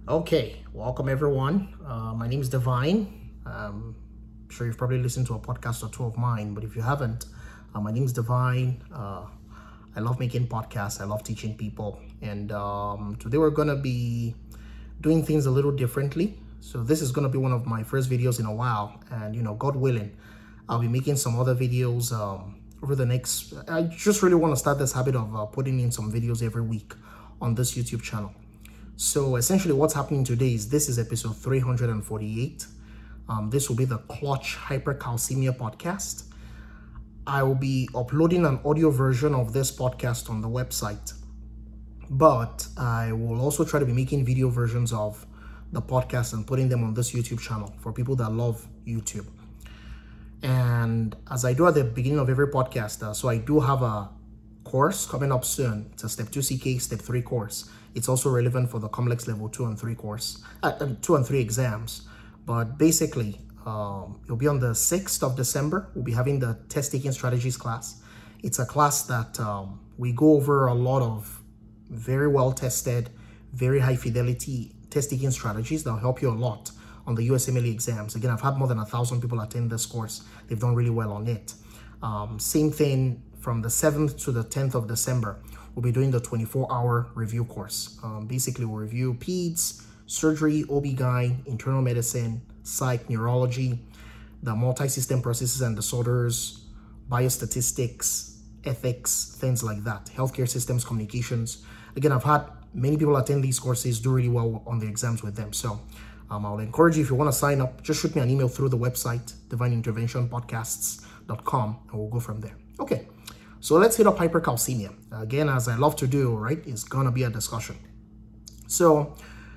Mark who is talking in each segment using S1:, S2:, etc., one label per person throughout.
S1: Okay, welcome everyone. My name is Divine. I'm sure you've probably listened to a podcast or two of mine, but if you haven't, my name is Divine. I love making podcasts. I love teaching people, and today we're gonna be doing things a little differently. So this is gonna be one of my first videos in a while, and God willing, I'll be making some other videos over the next. I just really want to start this habit of putting in some videos every week on this YouTube channel. So essentially what's happening today is this is episode 348. This will be the Clutch Hypercalcemia podcast. I will be uploading an audio version of this podcast on the website, but I will also try to be making video versions of the podcast and putting them on this YouTube channel for people that love YouTube. And as I do at the beginning of every podcast, so I do have a course coming up soon. It's a Step 2 CK, Step 3 course. It's also relevant for the Complex Level 2 and 3 course, 2 and 3 exams. But basically, it'll be on the 6th of December. We'll be having the test taking strategies class. It's a class that we go over a lot of very well tested, very high fidelity test taking strategies that will help you a lot on the USMLE exams. Again, I've had more than 1,000 people attend this course. They've done really well on it. Same thing from the 7th to the 10th of December. We'll be doing the 24-hour review course. Basically, we'll review peds, surgery, OB-GYN, internal medicine, psych, neurology, the multi-system processes and disorders, biostatistics, ethics, things like that, healthcare systems, communications. Again, I've had many people attend these courses, do really well on the exams with them. So I'll encourage you, if you want to sign up, just shoot me an email through the website, divineinterventionpodcasts.com, and we'll go from there. Okay. So let's hit up hypercalcemia. Again, as I love to do, right, it's gonna be a discussion. So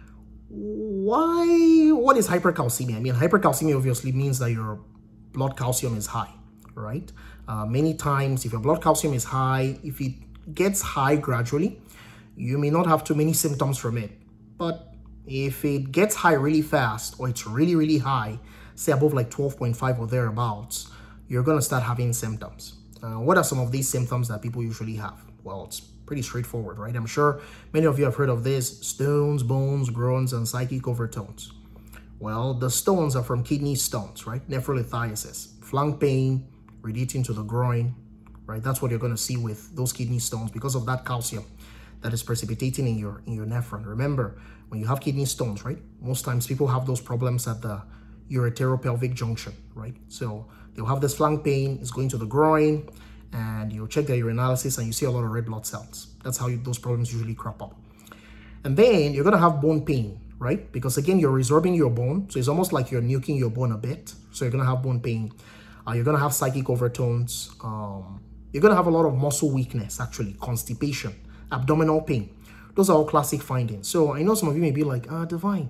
S1: what is hypercalcemia? I mean, hypercalcemia obviously means that your blood calcium is high, right? Many times, if your blood calcium is high, if it gets high gradually, you may not have too many symptoms from it. But if it gets high really fast, or it's really, really high, say above like 12.5 or thereabouts, you're gonna start having symptoms. What are some of these symptoms that people usually have? Well, it's pretty straightforward, right? I'm sure many of you have heard of this: stones, bones, groans, and psychic overtones. Well, the stones are from kidney stones, right? Nephrolithiasis, flank pain, radiating to the groin, right? That's what you're going to see with those kidney stones because of that calcium that is precipitating in your nephron. Remember, when you have kidney stones, right? Most times people have those problems at the ureteropelvic junction, right? So they'll have this flank pain, it's going to the groin, and you'll check their urinalysis and you see a lot of red blood cells. That's how those problems usually crop up. And then you're going to have bone pain, right? Because again, you're resorbing your bone. So it's almost like you're nuking your bone a bit. So you're going to have bone pain. You're going to have psychic overtones. You're going to have a lot of muscle weakness, actually, constipation, abdominal pain. Those are all classic findings. So I know some of you may be like, Divine,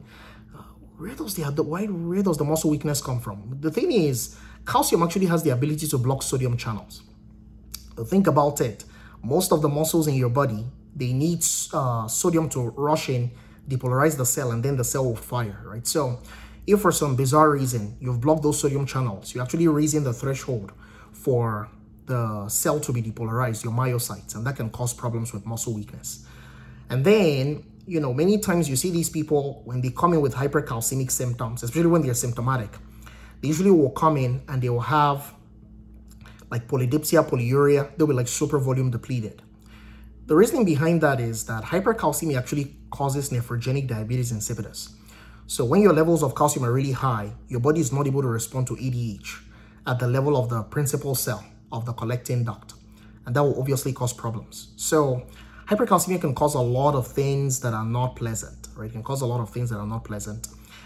S1: where does the muscle weakness come from? The thing is, calcium actually has the ability to block sodium channels. Think about it. Most of the muscles in your body, they need sodium to rush in, depolarize the cell, and then the cell will fire, right? So if for some bizarre reason you've blocked those sodium channels, you're actually raising the threshold for the cell to be depolarized, your myocytes, and that can cause problems with muscle weakness. And then, many times you see these people when they come in with hypercalcemic symptoms, especially when they're symptomatic, they usually will come in and they will have like polydipsia, polyuria. They'll be like super volume depleted. The reasoning behind that is that hypercalcemia actually causes nephrogenic diabetes insipidus. So when your levels of calcium are really high, your body is not able to respond to ADH at the level of the principal cell of the collecting duct. And that will obviously cause problems. So hypercalcemia can cause a lot of things that are not pleasant, right? It can cause a lot of things that are not pleasant.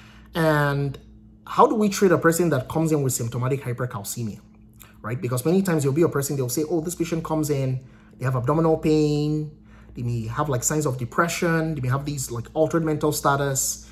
S1: And how do we treat a person that comes in with symptomatic hypercalcemia, right? Because many times you'll be a person, they'll say, oh, this patient comes in, they have abdominal pain, they may have like signs of depression, they may have these like altered mental status,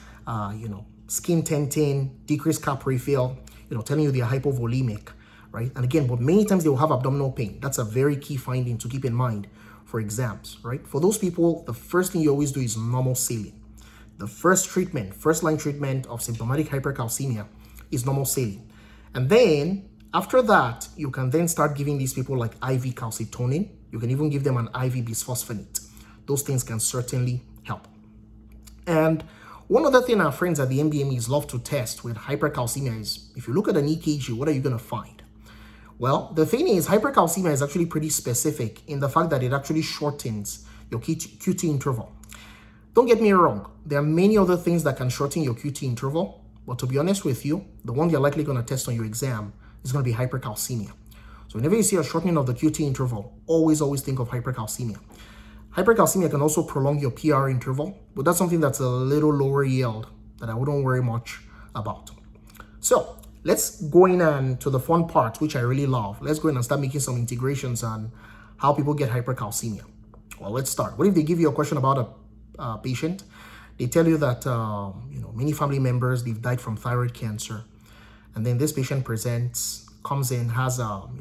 S1: skin tinting, decreased cap refill, telling you they're hypovolemic, right? And again, but many times they will have abdominal pain. That's a very key finding to keep in mind for exams, right? For those people, the first thing you always do is normal saline. The first line treatment of symptomatic hypercalcemia is normal saline. And then after that, you can then start giving these people like IV calcitonin. You can even give them an IV bisphosphonate. Those things can certainly help. And One other thing our friends at the MBMEs love to test with hypercalcemia is, if you look at an EKG, what are you going to find? Well, the thing is, hypercalcemia is actually pretty specific in the fact that it actually shortens your QT interval. Don't get me wrong, there are many other things that can shorten your QT interval, but to be honest with you, the one you're likely going to test on your exam is going to be hypercalcemia. So whenever you see a shortening of the QT interval, always think of hypercalcemia. Hypercalcemia can also prolong your PR interval, but that's something that's a little lower yield that I wouldn't worry much about. So let's go in and to the fun part, which I really love. Let's go in and start making some integrations on how people get hypercalcemia. Well, let's start. What if they give you a question about a patient? They tell you that many family members, they've died from thyroid cancer, and then this patient comes in, has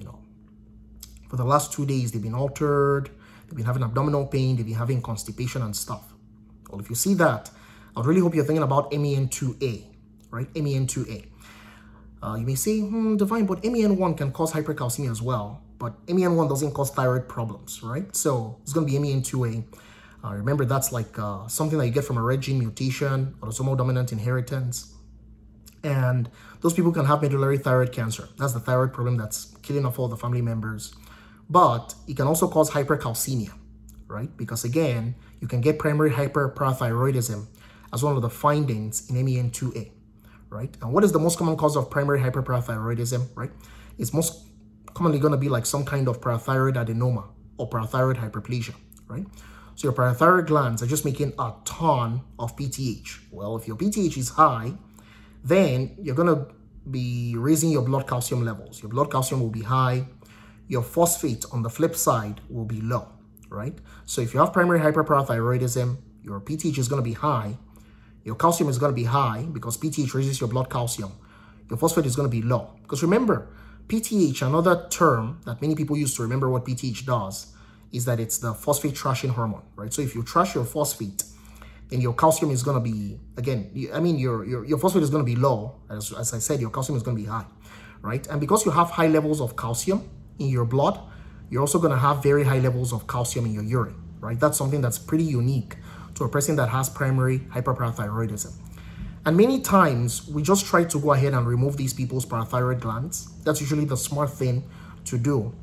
S1: for the last 2 days they've been altered, they've been having abdominal pain, they've been having constipation and stuff. Well, if you see that, I really hope you're thinking about MEN2A, right? MEN2A. You may say, Divine, but MEN1 can cause hypercalcemia as well, but MEN1 doesn't cause thyroid problems, right? So it's going to be MEN2A. Remember, that's like something that you get from a red gene mutation, autosomal dominant inheritance. And those people can have medullary thyroid cancer. That's the thyroid problem that's killing off all the family members. But it can also cause hypercalcemia, right? Because again, you can get primary hyperparathyroidism as one of the findings in MEN2A, right? And what is the most common cause of primary hyperparathyroidism, right? It's most commonly going to be like some kind of parathyroid adenoma or parathyroid hyperplasia, right? So your parathyroid glands are just making a ton of PTH. Well, if your PTH is high, then you're going to be raising your blood calcium levels. Your blood calcium will be high. Your phosphate on the flip side will be low, right? So if you have primary hyperparathyroidism, your PTH is going to be high. Your calcium is going to be high because PTH raises your blood calcium. Your phosphate is going to be low. Because remember, PTH, another term that many people use to remember what PTH does, is that it's the phosphate trashing hormone, right? So if you trash your phosphate, then your calcium is going to be, again, your phosphate is going to be low. As I said, your calcium is going to be high, right? And because you have high levels of calcium in your blood, you're also going to have very high levels of calcium in your urine, right? That's something that's pretty unique to a person that has primary hyperparathyroidism. And many times, we just try to go ahead and remove these people's parathyroid glands. That's usually the smart thing to do.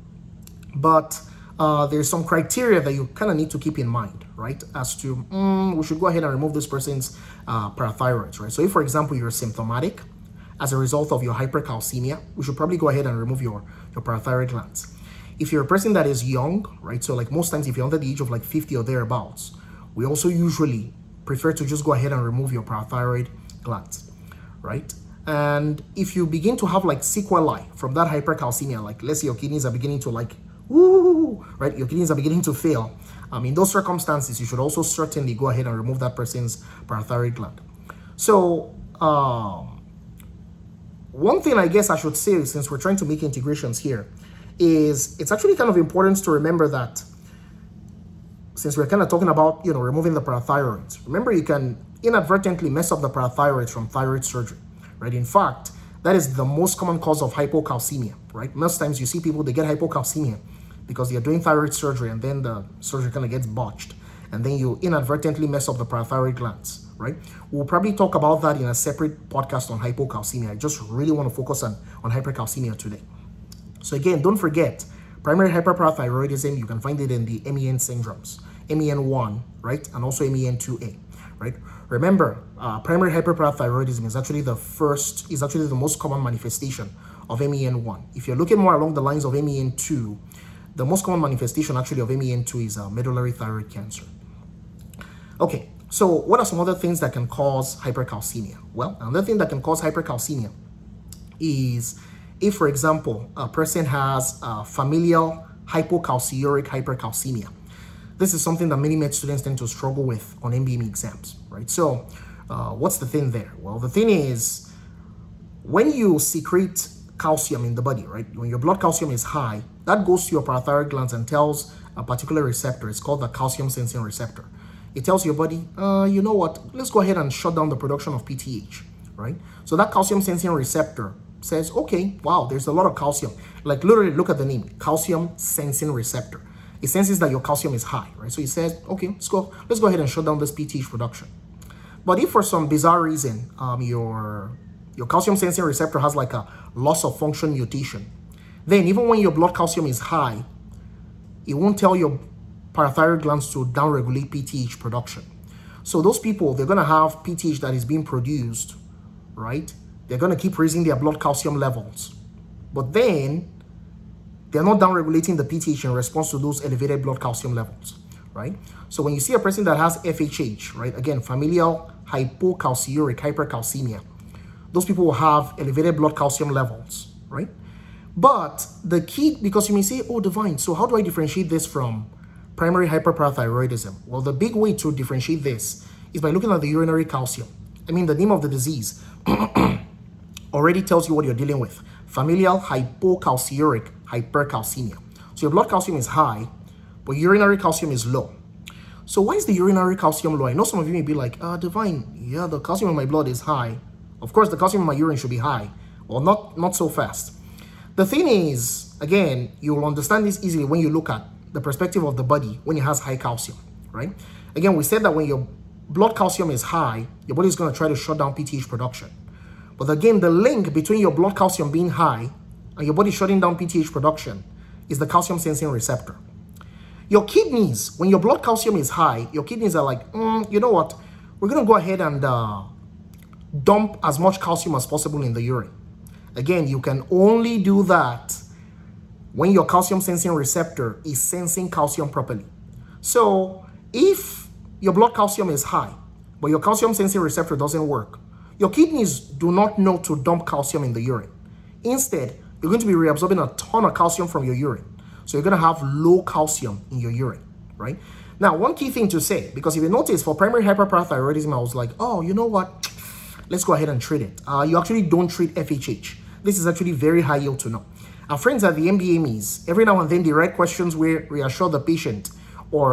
S1: But there's some criteria that you kind of need to keep in mind, right? As to, we should go ahead and remove this person's parathyroids, right? So if, for example, you're symptomatic as a result of your hypercalcemia, we should probably go ahead and remove your parathyroid glands. If you're a person that is young, right? So like most times, if you're under the age of like 50 or thereabouts, we also usually prefer to just go ahead and remove your parathyroid glands, right? And if you begin to have like sequelae from that hypercalcemia, like let's say your kidneys are beginning to like, right? Your kidneys are beginning to fail. In those circumstances, you should also certainly go ahead and remove that person's parathyroid gland. So one thing I guess I should say, since we're trying to make integrations here, is it's actually kind of important to remember that since we're kind of talking about, removing the parathyroids, remember you can inadvertently mess up the parathyroids from thyroid surgery, right? In fact, that is the most common cause of hypocalcemia, right? Most times you see people, they get hypocalcemia because they're doing thyroid surgery and then the surgery kind of gets botched and then you inadvertently mess up the parathyroid glands, right? We'll probably talk about that in a separate podcast on hypocalcemia. I just really want to focus on hypercalcemia today. So again, don't forget, primary hyperparathyroidism, you can find it in the MEN syndromes, MEN1, right? And also MEN2A, right? Remember, primary hyperparathyroidism is actually the most common manifestation of MEN1. If you're looking more along the lines of MEN2, the most common manifestation actually of MEN2 is medullary thyroid cancer. Okay, so what are some other things that can cause hypercalcemia? Well, another thing that can cause hypercalcemia is if, for example, a person has familial hypocalciuric hypercalcemia. This is something that many med students tend to struggle with on MBME exams, right? So what's the thing there? Well, the thing is, when you secrete calcium in the body, right? When your blood calcium is high, that goes to your parathyroid glands and tells a particular receptor. It's called the calcium sensing receptor. It tells your body, you know what? Let's go ahead and shut down the production of PTH, right? So that calcium sensing receptor says, okay, wow, there's a lot of calcium. Like literally look at the name, calcium sensing receptor. It senses that your calcium is high, right? So it says, okay, let's go ahead and shut down this PTH production. But if for some bizarre reason your calcium sensing receptor has like a loss of function mutation, then even when your blood calcium is high, it won't tell your parathyroid glands to downregulate PTH production. So those people, they're going to have PTH that is being produced, right? They're going to keep raising their blood calcium levels. But then they're not downregulating the PTH in response to those elevated blood calcium levels, right? So when you see a person that has FHH, right? Again, familial hypocalciuric hypercalcemia, those people will have elevated blood calcium levels, right? But the key, because you may say, oh, Divine, so how do I differentiate this from primary hyperparathyroidism? Well, the big way to differentiate this is by looking at the urinary calcium. I mean, the name of the disease already tells you what you're dealing with. Familial hypocalciuric hypercalcemia. So your blood calcium is high, but urinary calcium is low. So why is the urinary calcium low? I know some of you may be like, Divine, yeah, the calcium in my blood is high. Of course, the calcium in my urine should be high. Well, not so fast. The thing is, again, you will understand this easily when you look at the perspective of the body when it has high calcium, right? Again, we said that when your blood calcium is high, your body is going to try to shut down PTH production. But again, the link between your blood calcium being high and your body shutting down PTH production is the calcium sensing receptor. Your kidneys, when your blood calcium is high, your kidneys are like, you know what? We're going to go ahead and dump as much calcium as possible in the urine. Again, you can only do that when your calcium sensing receptor is sensing calcium properly. So if your blood calcium is high, but your calcium sensing receptor doesn't work, your kidneys do not know to dump calcium in the urine. Instead, you're going to be reabsorbing a ton of calcium from your urine. So you're going to have low calcium in your urine, right? Now, one key thing to say, because if you notice for primary hyperparathyroidism, I was like, oh, you know what? Let's go ahead and treat it. You actually don't treat FHH. This is actually very high yield to know. Our friends at the MBMEs, every now and then they write questions where reassure the patient or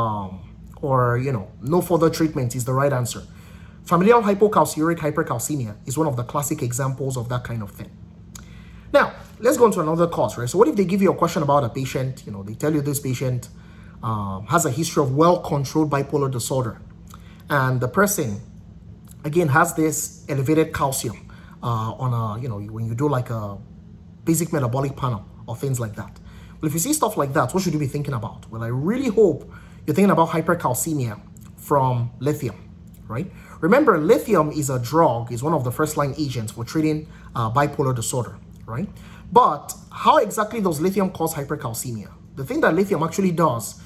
S1: you know, no further treatment is the right answer. Familial hypocalciuric hypercalcemia is one of the classic examples of that kind of thing. Now, let's go into another cause, right? So what if they give you a question about a patient, you know, they tell you this patient has a history of well-controlled bipolar disorder, and the person, again, has this elevated calcium on a, you know, when you do like a basic metabolic panel or things like that. Well, if you see stuff like that, what should you be thinking about? Well, I really hope you're thinking about hypercalcemia from lithium, right? Remember, lithium is a drug, is one of the first-line agents for treating bipolar disorder, right? But how exactly does lithium cause hypercalcemia? The thing that lithium actually does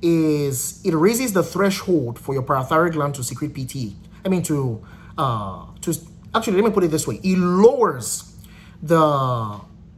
S1: is it raises the threshold for your parathyroid gland to secrete PTH. I mean, actually, let me put it this way. It lowers the,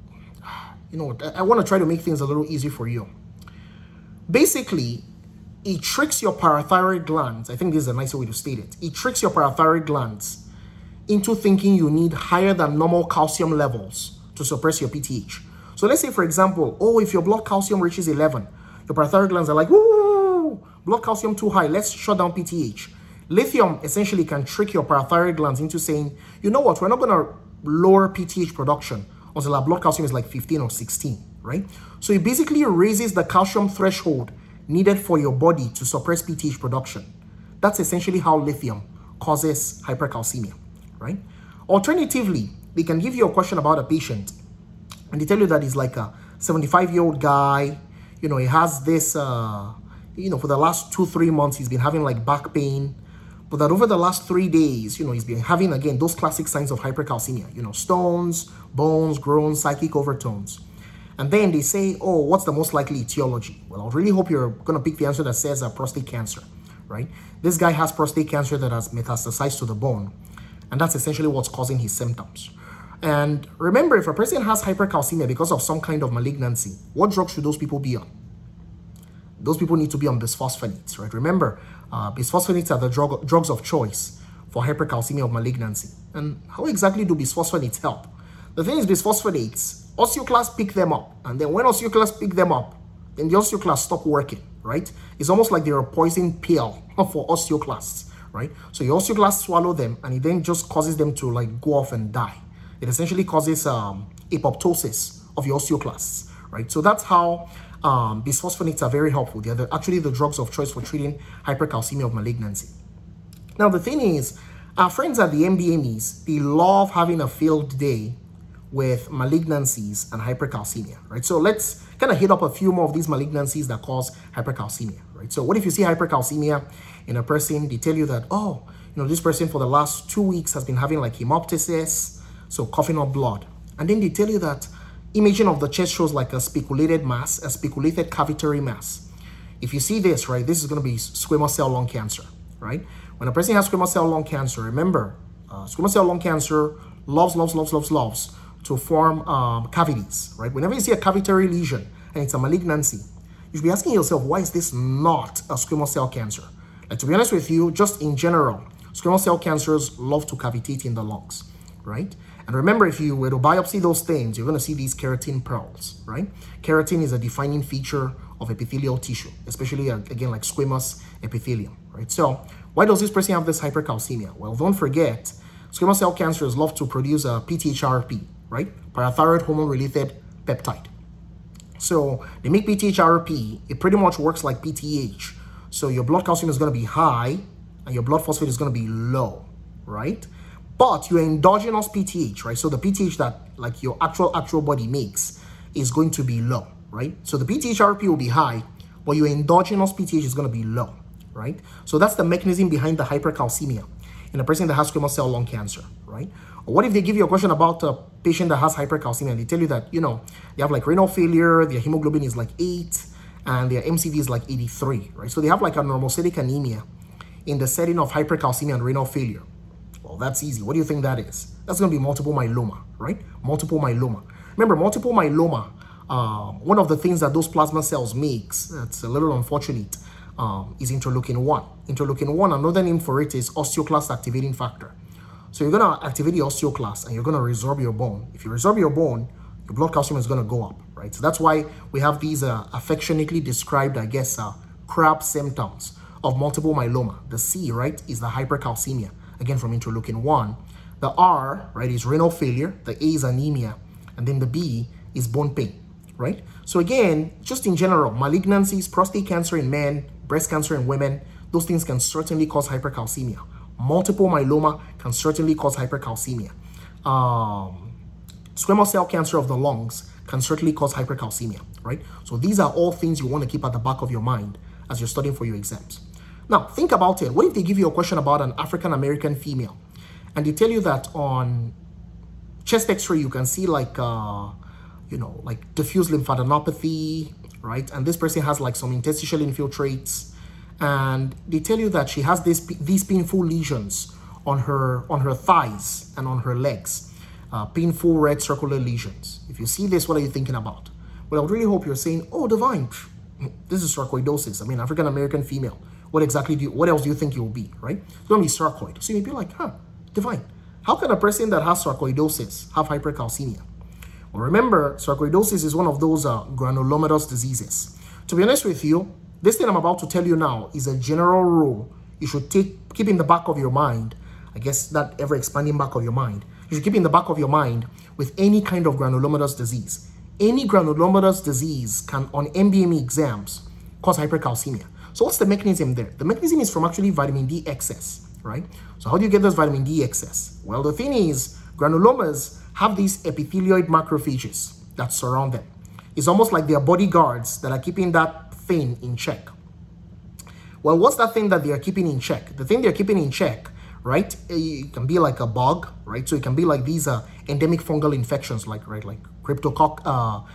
S1: you know, I want to try to make things a little easy for you. Basically, it tricks your parathyroid glands. I think this is a nicer way to state it. It tricks your parathyroid glands into thinking you need higher than normal calcium levels to suppress your PTH. So let's say, for example, oh, if your blood calcium reaches 11, your parathyroid glands are like, woo, blood calcium too high, let's shut down PTH. Lithium essentially can trick your parathyroid glands into saying, you know what, we're not going to lower PTH production until our blood calcium is like 15 or 16, right? So it basically raises the calcium threshold needed for your body to suppress PTH production. That's essentially how lithium causes hypercalcemia, right? Alternatively, they can give you a question about a patient and they tell you that he's like a 75-year-old guy, you know, he has this, you know, for the last 2-3 months, he's been having like back pain, but that over the last 3 days, you know, he's been having, again, those classic signs of hypercalcemia, you know, stones, bones, groans, psychic overtones. And then they say, oh, what's the most likely etiology? Well, I really hope you're going to pick the answer that says prostate cancer, right? This guy has prostate cancer that has metastasized to the bone, and that's essentially what's causing his symptoms. And remember, if a person has hypercalcemia because of some kind of malignancy, what drugs should those people be on? Those people need to be on bisphosphonates, right? Remember, bisphosphonates are the drugs of choice for hypercalcemia of malignancy. And how exactly do bisphosphonates help? The thing is, bisphosphonates, osteoclasts pick them up. And then when osteoclasts pick them up, then the osteoclasts stop working, right? It's almost like they're a poison pill for osteoclasts, right? So your osteoclasts swallow them, and it then just causes them to like go off and die. It essentially causes apoptosis of your osteoclasts, right? So that's how bisphosphonates are very helpful. They're actually the drugs of choice for treating hypercalcemia of malignancy. Now, the thing is, our friends at the MDMEs, they love having a field day with malignancies and hypercalcemia, right? So let's kind of hit up a few more of these malignancies that cause hypercalcemia, right? So what if you see hypercalcemia in a person? They tell you that, oh, this person for the last 2 weeks has been having like hemoptysis, so coughing up blood. And then they tell you that imaging of the chest shows like a speculated mass, a speculated cavitary mass. If you see this, right, this is going to be squamous cell lung cancer, right? When a person has squamous cell lung cancer, remember, squamous cell lung cancer loves to form cavities, right? Whenever you see a cavitary lesion and it's a malignancy, you should be asking yourself, why is this not a squamous cell cancer? Like, to be honest with you, just in general, squamous cell cancers love to cavitate in the lungs, right? And remember, if you were to biopsy those things, you're going to see these keratin pearls, right? Keratin is a defining feature of epithelial tissue, especially, again, like squamous epithelium, right? So why does this person have this hypercalcemia? Well, don't forget, squamous cell cancers love to produce a PTHRP, right? Parathyroid hormone-related peptide. So they make PTHRP. It pretty much works like PTH. So your blood calcium is going to be high and your blood phosphate is going to be low, right? But your endogenous PTH, right? So the PTH that like your actual body makes is going to be low, right? So the PTHRP will be high, but your endogenous PTH is going to be low, right? So that's the mechanism behind the hypercalcemia in a person that has squamous cell lung cancer, right? Or what if they give you a question about a patient that has hypercalcemia and they tell you that, they have like renal failure, their hemoglobin is like 8, and their MCV is like 83, right? So they have like a normocytic anemia in the setting of hypercalcemia and renal failure. Well, that's easy. What do you think that is? That's going to be multiple myeloma, right? Multiple myeloma. Remember, multiple myeloma, one of the things that those plasma cells makes, that's a little unfortunate, is interleukin-1. Interleukin-1, another name for it is osteoclast activating factor. So you're going to activate the osteoclast and you're going to resorb your bone. If you resorb your bone, your blood calcium is going to go up, right? So that's why we have these affectionately described, I guess, CRAB symptoms of multiple myeloma. The C, right, is the hypercalcemia, again from interleukin-1. The R, right, is renal failure. The A is anemia. And then the B is bone pain, right? So again, just in general, malignancies, prostate cancer in men, breast cancer in women, those things can certainly cause hypercalcemia. Multiple myeloma can certainly cause hypercalcemia. Squamous cell cancer of the lungs can certainly cause hypercalcemia, right? So these are all things you want to keep at the back of your mind as you're studying for your exams. Now, think about it. What if they give you a question about an African-American female and they tell you that on chest x-ray you can see like, like diffuse lymphadenopathy, right? And this person has like some interstitial infiltrates, and they tell you that she has these painful lesions on her thighs and on her legs, painful red circular lesions. If you see this, what are you thinking about? Well, I would really hope you're saying, oh, Divine, this is sarcoidosis. I mean, African-American female. What else do you think you'll be, right? It's going to be sarcoid. So you'd be like, Divine, how can a person that has sarcoidosis have hypercalcemia? Well, remember, sarcoidosis is one of those granulomatous diseases. To be honest with you, this thing I'm about to tell you now is a general rule you should keep in the back of your mind. I guess that ever-expanding back of your mind. You should keep in the back of your mind with any kind of granulomatous disease. Any granulomatous disease can, on MDME exams, cause hypercalcemia. So what's the mechanism there? The mechanism is from actually vitamin D excess, right? So how do you get this vitamin D excess? Well, the thing is, granulomas have these epithelioid macrophages that surround them. It's almost like they are bodyguards that are keeping that thing in check. Well, what's that thing that they are keeping in check? The thing they're keeping in check, right? It can be like a bug, right? So it can be like these endemic fungal infections, like cryptococcus,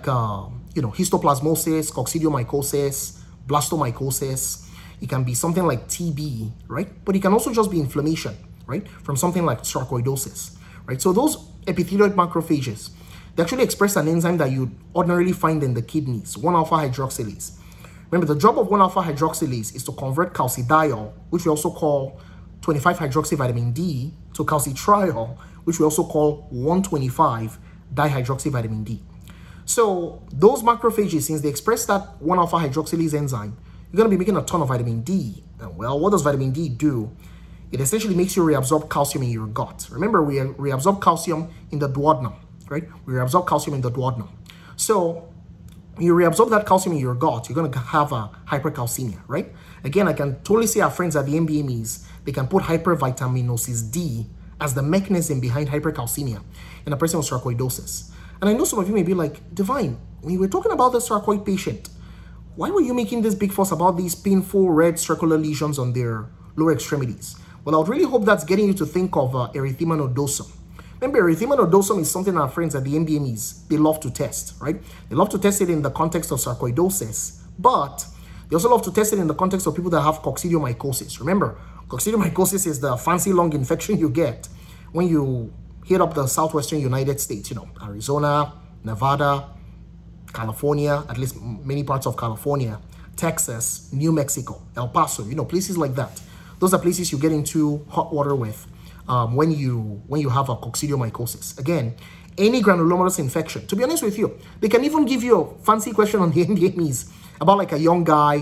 S1: histoplasmosis, coccidiomycosis, blastomycosis. It can be something like TB, right? But it can also just be inflammation, right? From something like sarcoidosis, right? So those epithelioid macrophages, they actually express an enzyme that you ordinarily find in the kidneys, 1-alpha hydroxylase. Remember, the job of 1-alpha hydroxylase is to convert calcidiol, which we also call 25-hydroxyvitamin D, to calcitriol, which we also call 1,25-dihydroxyvitamin D. So those macrophages, since they express that 1-alpha hydroxylase enzyme, you're going to be making a ton of vitamin D. And well, what does vitamin D do? It essentially makes you reabsorb calcium in your gut. Remember, we reabsorb calcium in the duodenum, right? We reabsorb calcium in the duodenum. So you reabsorb that calcium in your gut, you're going to have a hypercalcemia, right? Again, I can totally see our friends at the MDMEs they can put hypervitaminosis D as the mechanism behind hypercalcemia in a person with sarcoidosis. And I know some of you may be like, Divine, when you were talking about the sarcoid patient, why were you making this big fuss about these painful red circular lesions on their lower extremities? Well, I would really hope that's getting you to think of erythema nodosum. Remember, erythema nodosum is something our friends at the NBMEs, they love to test, right? They love to test it in the context of sarcoidosis, but they also love to test it in the context of people that have coccidioidomycosis. Remember, coccidioidomycosis is the fancy lung infection you get when you hit up the southwestern United States, Arizona, Nevada, California, at least many parts of California, Texas, New Mexico, El Paso, places like that. Those are places you get into hot water with when you have a coccidioidomycosis. Again, any granulomatous infection. To be honest with you, they can even give you a fancy question on the NDMEs about like a young guy,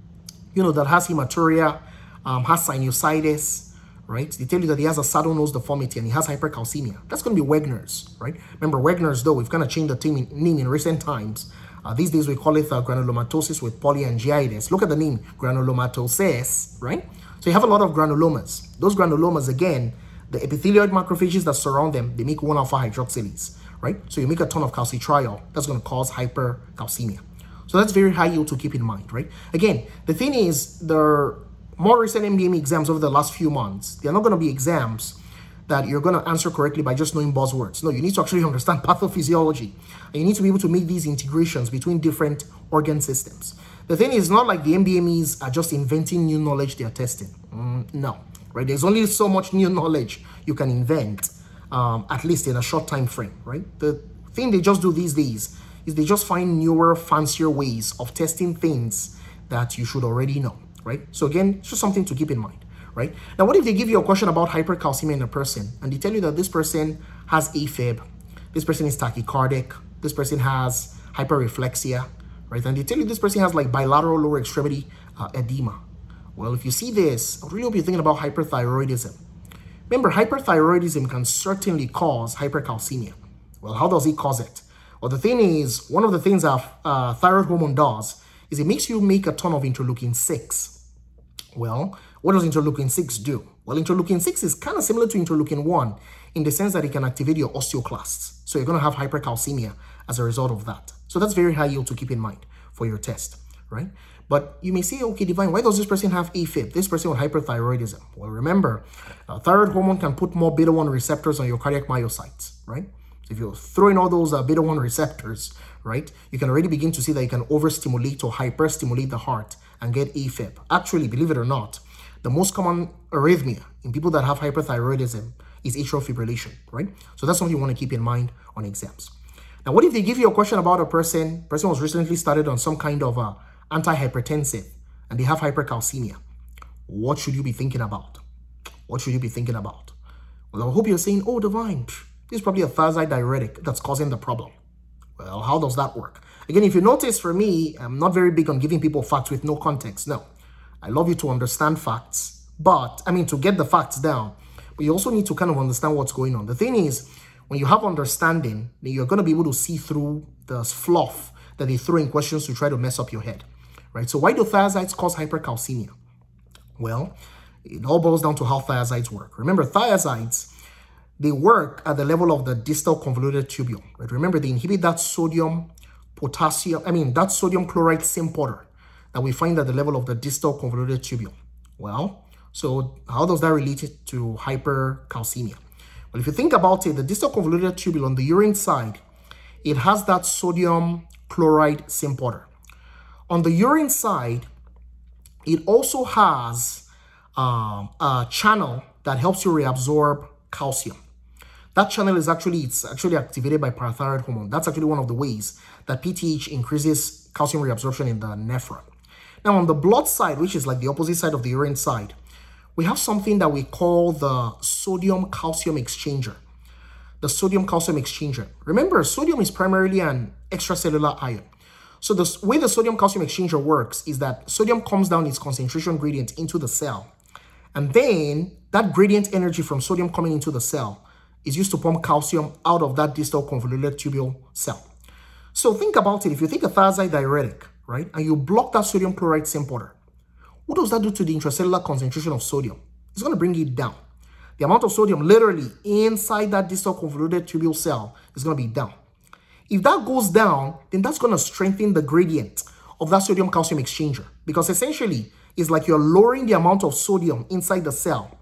S1: that has hematuria, has sinusitis, right? They tell you that he has a saddle nose deformity and he has hypercalcemia. That's going to be Wegener's, right? Remember, Wegener's, though, we've kind of changed the name in recent times. These days, we call it granulomatosis with polyangiitis. Look at the name, granulomatosis, right? So you have a lot of granulomas. Those granulomas, again, the epithelioid macrophages that surround them, they make 1-alpha hydroxylase, right? So you make a ton of calcitriol. That's going to cause hypercalcemia. So that's very high yield to keep in mind, right? Again, the thing is, the more recent MDME exams over the last few months, they're not going to be exams that you're going to answer correctly by just knowing buzzwords. No, you need to actually understand pathophysiology. And you need to be able to make these integrations between different organ systems. The thing is not like the MDMEs are just inventing new knowledge they're testing. No, right? There's only so much new knowledge you can invent, at least in a short time frame, right? The thing they just do these days is they just find newer, fancier ways of testing things that you should already know, right? So again, it's just something to keep in mind, right? Now, what if they give you a question about hypercalcemia in a person and they tell you that this person has AFib, this person is tachycardic, this person has hyperreflexia, right? And they tell you this person has like bilateral lower extremity edema. Well, if you see this, I really hope you're thinking about hyperthyroidism. Remember, hyperthyroidism can certainly cause hypercalcemia. Well, how does it cause it? Well, the thing is, one of the things that thyroid hormone does is it makes you make a ton of interleukin-6. Well, what does interleukin-6 do? Well, interleukin-6 is kind of similar to interleukin-1 in the sense that it can activate your osteoclasts. So you're going to have hypercalcemia as a result of that. So that's very high yield to keep in mind for your test, right? But you may say, okay, Divine, why does this person have AFib? This person with hyperthyroidism. Well, remember, thyroid hormone can put more beta-1 receptors on your cardiac myocytes, right? So if you're throwing all those beta-1 receptors, right, you can already begin to see that you can overstimulate or hyperstimulate the heart and get AFib. Actually, believe it or not, the most common arrhythmia in people that have hyperthyroidism is atrial fibrillation, right? So that's something you want to keep in mind on exams. Now, what if they give you a question about a person was recently started on some kind of antihypertensive and they have hypercalcemia? What should you be thinking about? What should you be thinking about? Well, I hope you're saying, oh, Divine, this is probably a thiazide diuretic that's causing the problem. Well, how does that work? Again, if you notice, for me, I'm not very big on giving people facts with no context. No, I love you to understand facts, to get the facts down, but you also need to kind of understand what's going on. The thing is, when you have understanding, then you're going to be able to see through the fluff that they throw in questions to try to mess up your head, right? So why do thiazides cause hypercalcemia? Well, it all boils down to how thiazides work. Remember, thiazides, they work at the level of the distal convoluted tubule, right? Remember, they inhibit that sodium chloride symporter that we find at the level of the distal convoluted tubule. Well, so how does that relate to hypercalcemia? Well, if you think about it, the distal convoluted tubule on the urine side, it has that sodium chloride symporter. On the urine side, it also has a channel that helps you reabsorb calcium. That channel is actually activated by parathyroid hormone. That's actually one of the ways that PTH increases calcium reabsorption in the nephron. Now, on the blood side, which is like the opposite side of the urine side, we have something that we call the sodium-calcium exchanger. The sodium-calcium exchanger. Remember, sodium is primarily an extracellular ion. So the way the sodium-calcium exchanger works is that sodium comes down its concentration gradient into the cell. And then that gradient energy from sodium coming into the cell is used to pump calcium out of that distal convoluted tubule cell. So think about it. If you take a thiazide diuretic, right, and you block that sodium chloride symporter, what does that do to the intracellular concentration of sodium? It's going to bring it down. The amount of sodium literally inside that distal convoluted tubule cell is going to be down. If that goes down, then that's going to strengthen the gradient of that sodium calcium exchanger, because essentially it's like you're lowering the amount of sodium inside the cell,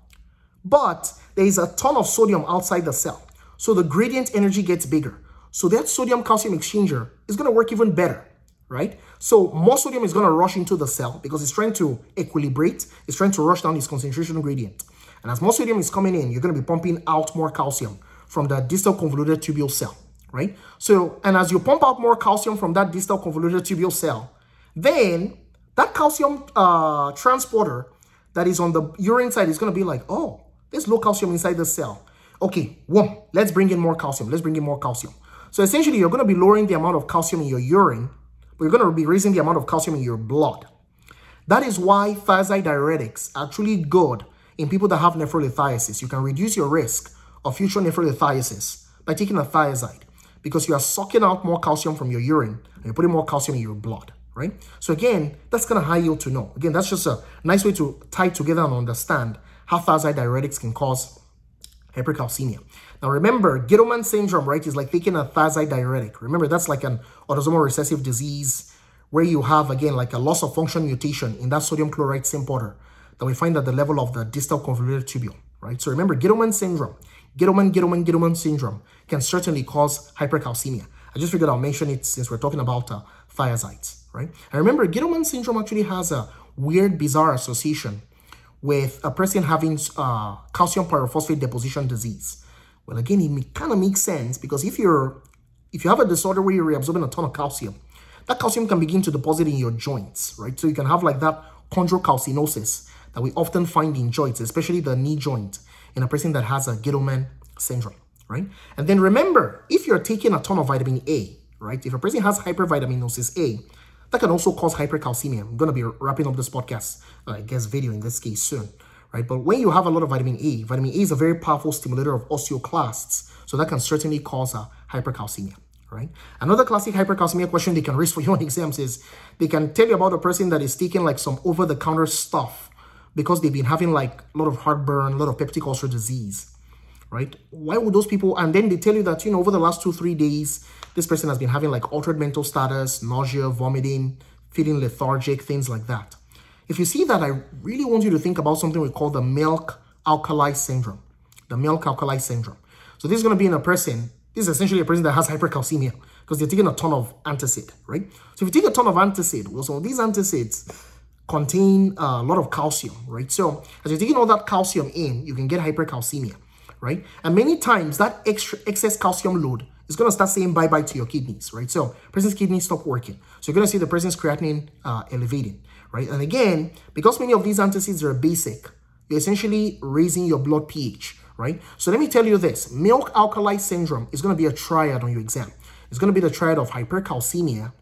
S1: but there is a ton of sodium outside the cell. So the gradient energy gets bigger. So that sodium calcium exchanger is going to work even better, right? So more sodium is going to rush into the cell because it's trying to equilibrate. It's trying to rush down its concentration gradient. And as more sodium is coming in, you're going to be pumping out more calcium from the distal convoluted tubule cell, right? So, and as you pump out more calcium from that distal convoluted tubule cell, then that calcium transporter that is on the urine side is going to be like, oh, there's low calcium inside the cell. Okay, let's bring in more calcium. Let's bring in more calcium. So essentially, you're going to be lowering the amount of calcium in your urine, but you're going to be raising the amount of calcium in your blood. That is why thiazide diuretics are actually good in people that have nephrolithiasis. You can reduce your risk of future nephrolithiasis by taking a thiazide, because you are sucking out more calcium from your urine and you're putting more calcium in your blood, right? So again, that's kind of high yield to know. Again, that's just a nice way to tie together and understand how thiazide diuretics can cause hypercalcemia. Now remember, Gittleman syndrome, right, is like taking a thiazide diuretic. Remember, that's like an autosomal recessive disease where you have, again, like a loss of function mutation in that sodium chloride importer that we find at the level of the distal convoluted tubule, right? So remember, Gittleman syndrome, Gittleman syndrome can certainly cause hypercalcemia. I just figured I'll mention it since we're talking about thiazides, right? And remember, Gittleman syndrome actually has a weird, bizarre association with a person having calcium pyrophosphate deposition disease. Well, again, it kind of makes sense, because if you have a disorder where you're reabsorbing a ton of calcium, that calcium can begin to deposit in your joints, right? So you can have like that chondrocalcinosis that we often find in joints, especially the knee joint, in a person that has a Gittleman syndrome, right? And then remember, if you're taking a ton of vitamin A, right? If a person has hypervitaminosis A, that can also cause hypercalcemia. I'm going to be wrapping up this podcast, video in this case soon, right? But when you have a lot of vitamin A is a very powerful stimulator of osteoclasts. So that can certainly cause a hypercalcemia, right? Another classic hypercalcemia question they can raise for you on exams is, they can tell you about a person that is taking like some over-the-counter stuff because they've been having like a lot of heartburn, a lot of peptic ulcer disease, right? Why would those people, and then they tell you that, over the last 2-3 days, this person has been having like altered mental status, nausea, vomiting, feeling lethargic, things like that. If you see that, I really want you to think about something we call the milk alkali syndrome. The milk alkali syndrome. So this is going to be in a person, this is essentially a person that has hypercalcemia because they're taking a ton of antacid, right? So if you take a ton of antacid, well, some of these antacids contain a lot of calcium, right? So as you're taking all that calcium in, you can get hypercalcemia, right? And many times that excess calcium load is going to start saying bye-bye to your kidneys, right? So person's kidneys stop working. So you're going to see the person's creatinine elevating, right? And again, because many of these antacids are basic, you're essentially raising your blood pH, right? So let me tell you this, milk alkali syndrome is going to be a triad on your exam. It's going to be the triad of hypercalcemia,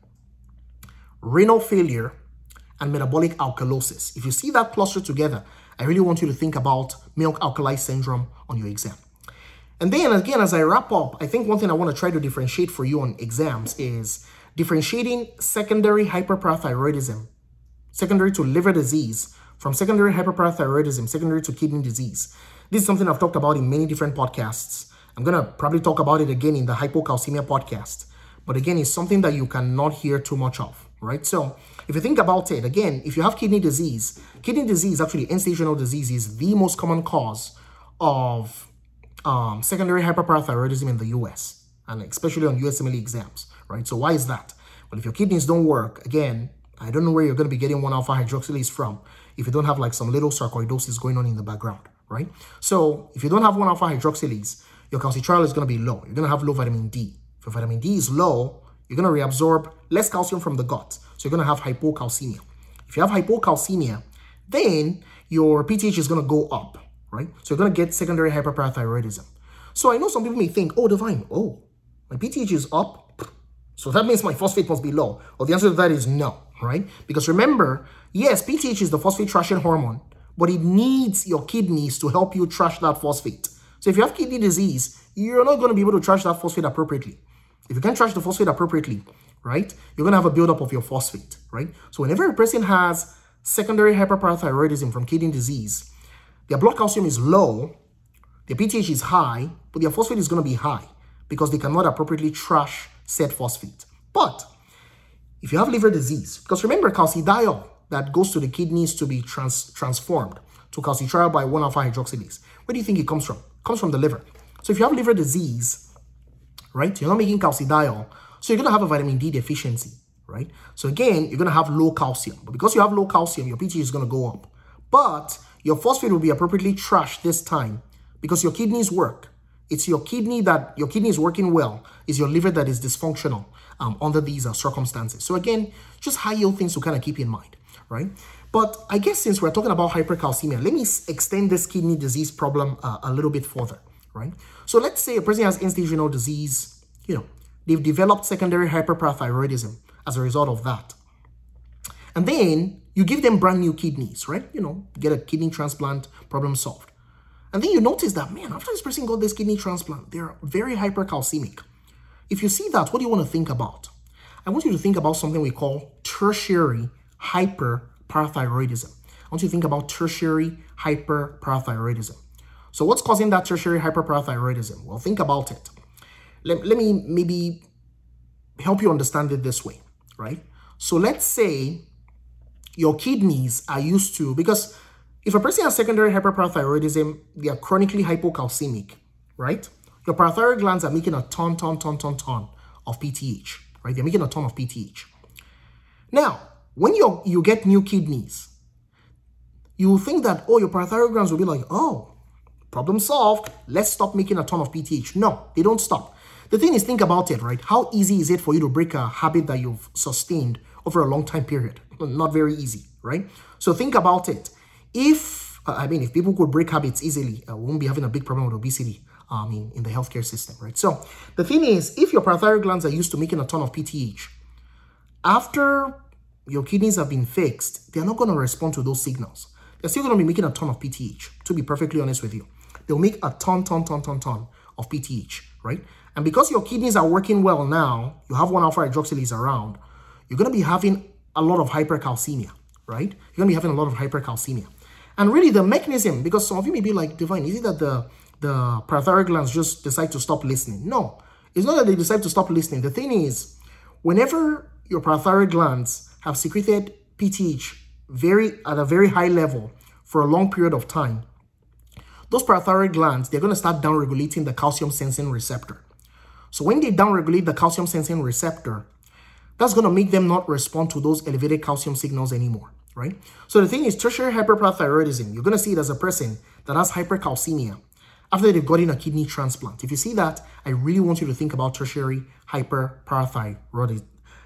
S1: renal failure, and metabolic alkalosis. If you see that cluster together, I really want you to think about milk alkali syndrome on your exam. And then again, as I wrap up, I think one thing I want to try to differentiate for you on exams is differentiating secondary hyperparathyroidism, secondary to liver disease, from secondary hyperparathyroidism, secondary to kidney disease. This is something I've talked about in many different podcasts. I'm going to probably talk about it again in the hypocalcemia podcast. But again, it's something that you cannot hear too much of, right? So if you think about it, again, if you have kidney disease, actually end-stage renal disease, is the most common cause of secondary hyperparathyroidism in the US, and especially on USMLE exams, right? So why is that? Well, if your kidneys don't work, again, I don't know where you're going to be getting 1-alpha hydroxylase from if you don't have like some little sarcoidosis going on in the background, right? So if you don't have 1-alpha hydroxylase, your calcitriol is going to be low. You're going to have low vitamin D. If your vitamin D is low, you're going to reabsorb less calcium from the gut. So you're going to have hypocalcemia. If you have hypocalcemia, then your PTH is going to go up, right? So you're going to get secondary hyperparathyroidism. So I know some people may think, oh, Divine, my PTH is up, so that means my phosphate must be low. Well, the answer to that is no, right? Because remember, yes, PTH is the phosphate trashing hormone, but it needs your kidneys to help you trash that phosphate. So if you have kidney disease, you're not going to be able to trash that phosphate appropriately. If you can't trash the phosphate appropriately, right, you're going to have a buildup of your phosphate, right? So whenever a person has secondary hyperparathyroidism from kidney disease, Their blood calcium is low, their PTH is high, but their phosphate is going to be high because they cannot appropriately trash said phosphate. But if you have liver disease, because remember, calcidiol that goes to the kidneys to be transformed to calcitriol by 1-alpha hydroxylase, where do you think it comes from? It comes from the liver. So if you have liver disease, right, you're not making calcidiol, so you're going to have a vitamin D deficiency, right? So again, you're going to have low calcium. But because you have low calcium, your PTH is going to go up. But your phosphate will be appropriately trashed this time because your kidneys work. It's your kidney that your kidney is working well. It's your liver that is dysfunctional under these circumstances. So again, just high yield things to kind of keep in mind, right? But I guess since we're talking about hypercalcemia, let me extend this kidney disease problem a little bit further, right? So let's say a person has end-stage renal disease, they've developed secondary hyperparathyroidism as a result of that. And then you give them brand new kidneys, right? Get a kidney transplant, problem solved. And then you notice that, man, after this person got this kidney transplant, they're very hypercalcemic. If you see that, what do you want to think about? I want you to think about something we call tertiary hyperparathyroidism. I want you to think about tertiary hyperparathyroidism. So what's causing that tertiary hyperparathyroidism? Well, think about it. Let me maybe help you understand it this way, right? So let's say your kidneys are used to, because if a person has secondary hyperparathyroidism, they are chronically hypocalcemic, right? Your parathyroid glands are making a ton of PTH, right? They're making a ton of PTH. Now, when you get new kidneys, you will think that, your parathyroid glands will be like, problem solved. Let's stop making a ton of PTH. No, they don't stop. The thing is, think about it, right? How easy is it for you to break a habit that you've sustained over a long time period? Not very easy, right? So think about it. If people could break habits easily, we won't be having a big problem with obesity in the healthcare system, right? So the thing is, if your parathyroid glands are used to making a ton of PTH, after your kidneys have been fixed, they're not going to respond to those signals. They're still going to be making a ton of PTH, to be perfectly honest with you. They'll make a ton of PTH, right? And because your kidneys are working well now, you have 1-alpha hydroxylase around, you're going to be having a lot of hypercalcemia, right? You're going to be having a lot of hypercalcemia. And really the mechanism, because some of you may be like, Divine, is it that the parathyroid glands just decide to stop listening? No, it's not that they decide to stop listening. The thing is, whenever your parathyroid glands have secreted PTH at a very high level for a long period of time, those parathyroid glands, they're going to start downregulating the calcium sensing receptor. So when they downregulate the calcium sensing receptor, that's going to make them not respond to those elevated calcium signals anymore, right? So the thing is, tertiary hyperparathyroidism, you're going to see it as a person that has hypercalcemia after they've gotten a kidney transplant. If you see that, I really want you to think about tertiary hyperparathyroidism,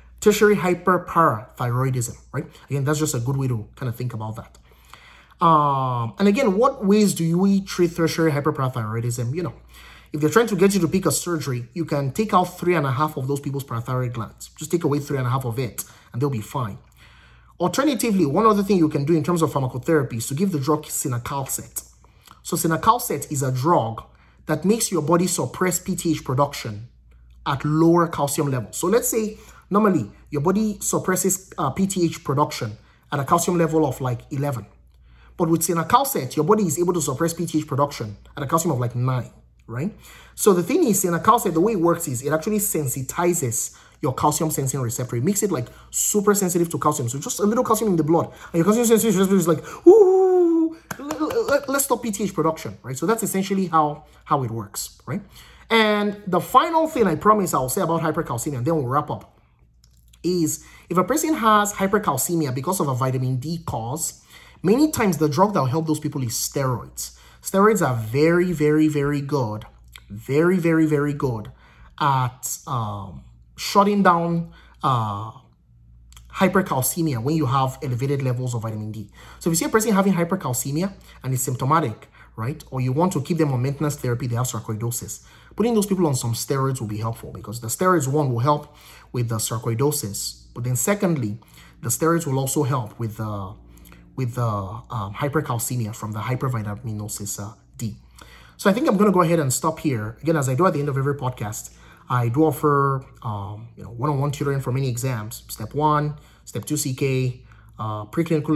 S1: right? Again, that's just a good way to kind of think about that. And again, what ways do we treat tertiary hyperparathyroidism? If they're trying to get you to pick a surgery, you can take out 3.5 of those people's parathyroid glands. Just take away 3.5 of it, and they'll be fine. Alternatively, one other thing you can do in terms of pharmacotherapy is to give the drug cinacalcet. So cinacalcet is a drug that makes your body suppress PTH production at lower calcium levels. So let's say normally your body suppresses PTH production at a calcium level of like 11. But with cinacalcet, your body is able to suppress PTH production at a calcium of like 9, right? So the thing is, cinacalcet, the way it works is it actually sensitizes your calcium sensing receptor. It makes it like super sensitive to calcium. So just a little calcium in the blood, and your calcium sensing receptor is like, ooh, let's stop PTH production, right? So that's essentially how it works, right? And the final thing I promise I'll say about hypercalcemia, and then we'll wrap up, is if a person has hypercalcemia because of a vitamin D cause, many times the drug that will help those people is steroids. Steroids are very, very, very good, very, very, very good at shutting down hypercalcemia when you have elevated levels of vitamin D. So if you see a person having hypercalcemia and is symptomatic, right, or you want to keep them on maintenance therapy, they have sarcoidosis, putting those people on some steroids will be helpful because the steroids, one, will help with the sarcoidosis, but then secondly, the steroids will also help with the hypercalcemia from the hypervitaminosis D. So I think I'm going to go ahead and stop here. Again, as I do at the end of every podcast, I do offer one-on-one tutoring for many exams. Step 1, Step 2 CK, preclinical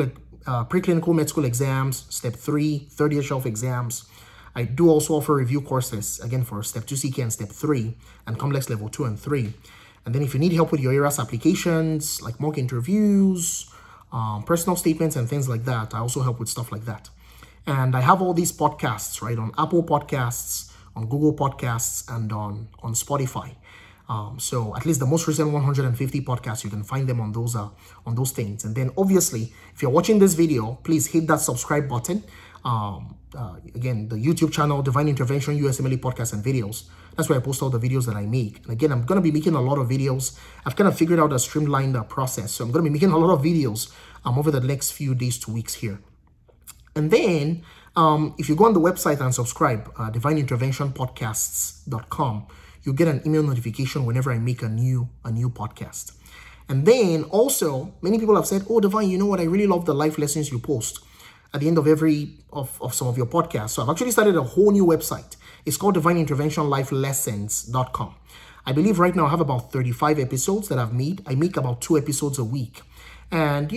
S1: preclinical med school exams, step 3, third-year shelf exams. I do also offer review courses, again, for step 2 CK and step 3, and complex level 2 and 3. And then if you need help with your ARAS applications, like mock interviews, personal statements and things like that, I also help with stuff like that. And I have all these podcasts, right, on Apple Podcasts, on Google Podcasts, and on Spotify. So at least the most recent 150 podcasts, you can find them on those things. And then obviously, if you're watching this video, please hit that subscribe button. Again, the YouTube channel, Divine Intervention, USMLE podcasts and videos. That's where I post all the videos that I make. And again, I'm going to be making a lot of videos. I've kind of figured out a streamlined process. So I'm going to be making a lot of videos over the next few days to weeks here. And then if you go on the website and subscribe, divineinterventionpodcasts.com, you get an email notification whenever I make a new podcast. And then also, many people have said, oh, Divine, you know what? I really love the life lessons you post at the end of of some of your podcasts. So I've actually started a whole new website. It's called divineinterventionlifelessons.com. I believe right now I have about 35 episodes that I've made. I make about 2 episodes a week. And,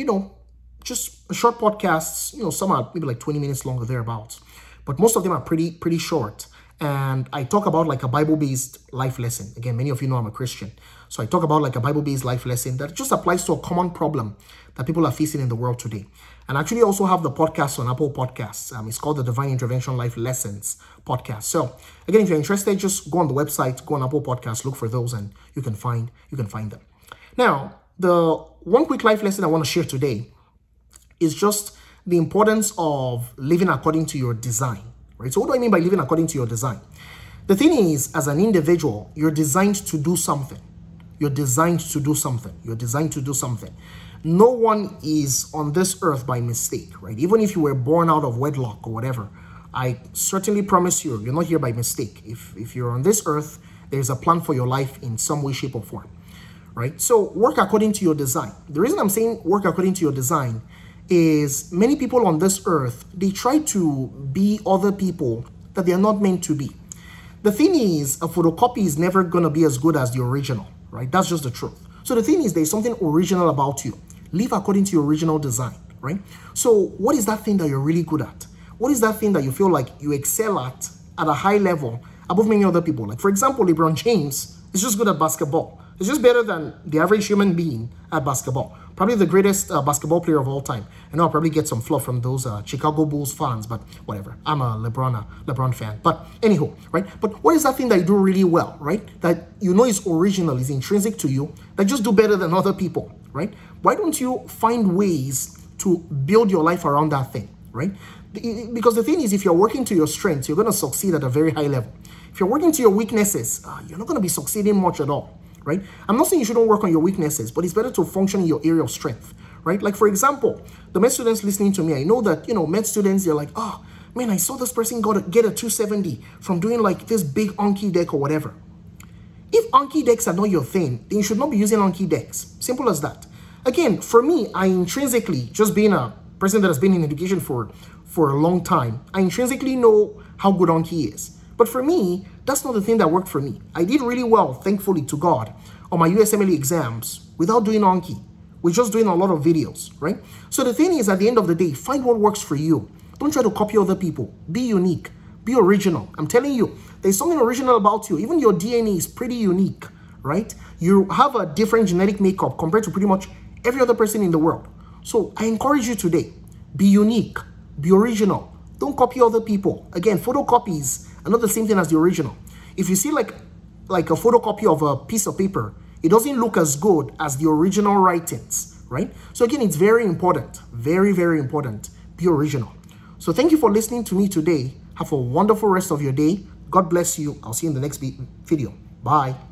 S1: just short podcasts, some are maybe like 20 minutes long or thereabouts. But most of them are pretty short. And I talk about like a Bible-based life lesson. Again, many of you know I'm a Christian. So I talk about like a Bible-based life lesson that just applies to a common problem that people are facing in the world today. And I actually also have the podcast on Apple Podcasts. It's called the Divine Intervention Life Lessons podcast. So again, if you're interested, just go on the website, go on Apple Podcasts, look for those, and you can find them. Now, the one quick life lesson I want to share today is just the importance of living according to your design. Right? So what do I mean by living according to your design? The thing is, as an individual, you're designed to do something. You're designed to do something. You're designed to do something. No one is on this earth by mistake, right? Even if you were born out of wedlock or whatever, I certainly promise you're not here by mistake. If you're on this earth, there's a plan for your life in some way, shape, or form, right? So work according to your design. The reason I'm saying work according to your design is many people on this earth, they try to be other people that they are not meant to be. The thing is, a photocopy is never going to be as good as the original, right? That's just the truth. So the thing is, there's something original about you. Live according to your original design, right? So what is that thing that you're really good at? What is that thing that you feel like you excel at a high level above many other people? Like, for example, LeBron James is just good at basketball. It's just better than the average human being at basketball. Probably the greatest basketball player of all time. I know I'll probably get some fluff from those Chicago Bulls fans, but whatever. I'm a LeBron fan. But anywho, right? But what is that thing that you do really well, right? That you know is original, is intrinsic to you, that just do better than other people, right? Why don't you find ways to build your life around that thing, right? Because the thing is, if you're working to your strengths, you're going to succeed at a very high level. If you're working to your weaknesses, you're not going to be succeeding much at all. Right? I'm not saying you shouldn't work on your weaknesses, but it's better to function in your area of strength, right? Like, for example, the med students listening to me, I know that, med students, they're like, oh, man, I saw this person get a 270 from doing like this big Anki deck or whatever. If Anki decks are not your thing, then you should not be using Anki decks. Simple as that. Again, for me, I intrinsically, just being a person that has been in education for a long time, I intrinsically know how good Anki is. But for me, that's not the thing that worked for me. I did really well, thankfully to God, on my USMLE exams without doing Anki. We're just doing a lot of videos, right? So the thing is, at the end of the day, find what works for you. Don't try to copy other people. Be unique. Be original. I'm telling you, there's something original about you. Even your DNA is pretty unique, right? You have a different genetic makeup compared to pretty much every other person in the world. So I encourage you today, be unique, be original. Don't copy other people. Again, photocopies are not the same thing as the original. If you see like a photocopy of a piece of paper, it doesn't look as good as the original writings, right? So again, it's very important, very, very important. Be original. So thank you for listening to me today. Have a wonderful rest of your day. God bless you. I'll see you in the next video. Bye.